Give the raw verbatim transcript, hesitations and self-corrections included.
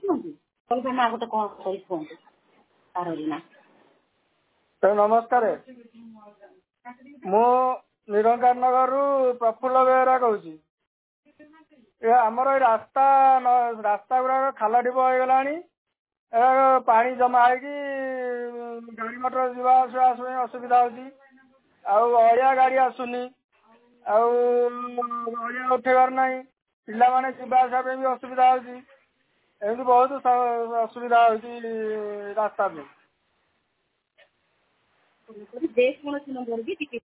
ଗୋଟେ କଣ କରି କୁହନ୍ତୁ କାରୋଲିନା। ନମସ୍କାର, ମୁଁ ନିରଞ୍ଜନ ନଗରରୁ ପ୍ରଫୁଲ୍ଲ ବେହେରା କହୁଛି। ଏ ଆମର ଏଇ ରାସ୍ତା ରାସ୍ତା ଗୁଡାକ ଖାଲ ଢିପ ହେଇଗଲାଣି। ଏ ପାଣି ଜମା ହେଇକି ଗାଡି ମଟର ଯିବା ଆସିବା ପାଇଁ ଅସୁବିଧା ହଉଛି। ଆଉ ଅଳିଆ ଗାଡି ଆସୁନି, ଆଉ ଅଳିଆ ଉଠେଇବାର ନାହିଁ। ପିଲାମାନେ ଯିବା ଆସିବା ପାଇଁ ବି ଅସୁବିଧା ହଉଛି। ଏମିତି ବହୁତ ଅସୁବିଧା ହଉଛି ରାସ୍ତା ପାଇଁ। ଯେକୌଣସି ନମ୍ବର ବି ଟିକେ